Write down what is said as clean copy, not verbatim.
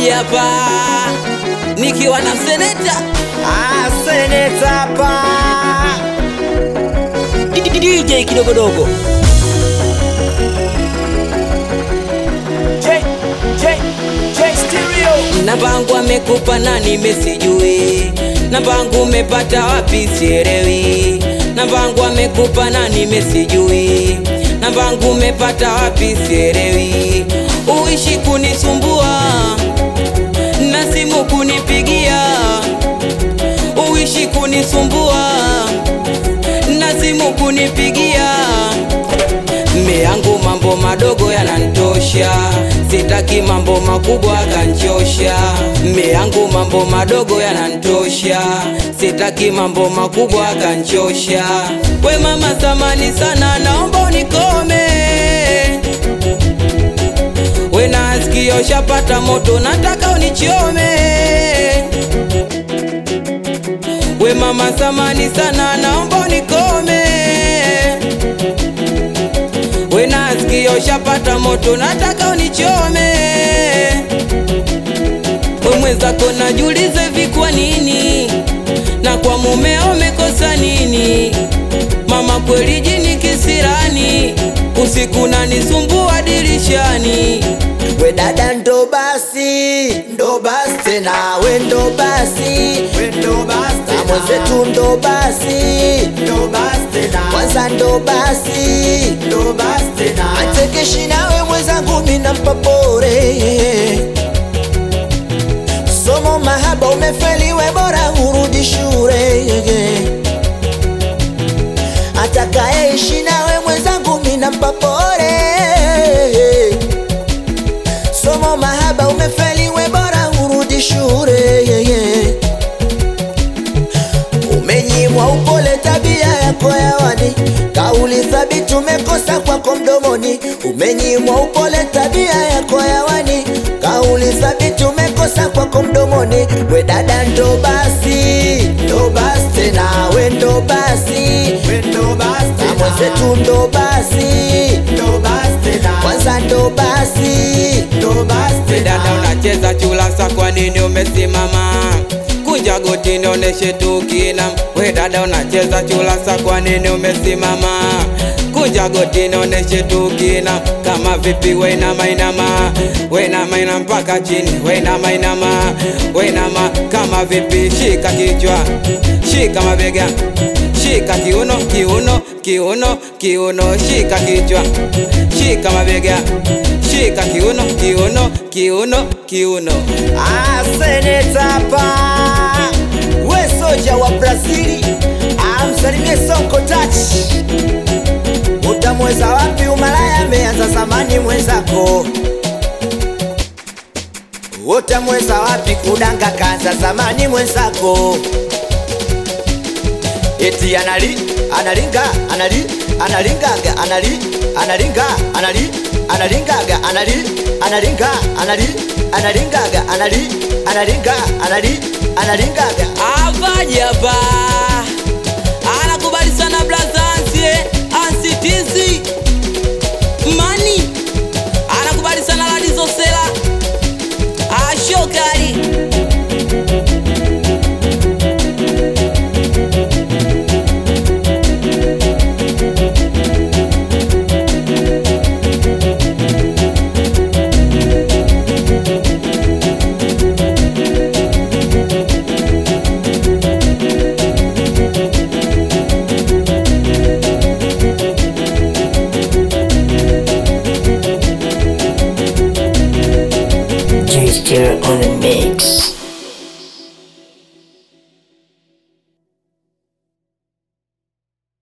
hapa nikiwa na seneta seneta hapa DJ kidogodogo J Stereo. namba yangu amekupa nani mesijui, namba yangu umepata wapi sielewi, namba yangu amekupa nani mesijui, namba yangu umepata wapi sielewi. Uishi kunisumbua na simu kunipigia, uishi kunisumbua na simu kunipigia. Mme yangu mambo madogo yanantosha, sitaki mambo makubwa kanchosha. Mme yangu mambo madogo yanantosha, sitaki mambo makubwa kanchosha. We mama samani sana, naomba unikome. We nasikio shapata moto, nataka unichome. We mama samani sana, naomba unikome. We nasikio shapata moto, nataka unichome. We mwenzako najiuliza hivi kwa nini, na kwa mumeo umekosa nini? Mama kweli jini kisirani, usiku nanisumbua dirishani. We dada ndo basi tena, we ndo basi na mwenzetu ndo basi tena, kwanza ndo basi tena, atekeshi nawe mwenzangu mina mpapore. Somo mahaba umefeli, we bora urudi shure. Atakaishi nawe mwenzangu mina mpapore. Somo mahaba umefeli, we bora urudi shure. Umenyimwa upole, tabia yako ya wani, kauli thabiti umekosa kwako mdomoni. Umenyimwa upole, tabia yako ya wani, kauli thabiti umekosa kwako mdomoni. We dada ndo basi tena, we ndo basi na mwenzetu ndo basi tena, kwanza ndo basi Dada unacheza chulasa, kwa nini umesimama? Kunja goti nioneshe tukina. We dada unacheza chulasa, kwa nini umesimama? Kunja goti nioneshe tukina. Kama vipi we inama inama, we inama inama mpaka chini, we inama inama, we inama kama vipi. Shika kichwa, shika mabega, shika kiuno kiuno kiuno kiuno, shika kichwa, shika mabega, shika kiuno kiuno kiuno kiuno. Seneta hapa, we soja wa Brazili, msalimie Sonko Touch. Utamweza wapi umalaya, meanza zamani mwenzako. Utamweza wapi kudanga, kanza zamani mwenzako. Eti analingaga analingaga. Avaje hapa anakubali sana blaza ansi tizi mani, anakubali sana Ladizo Sela ashokari. J Stereo on the mix.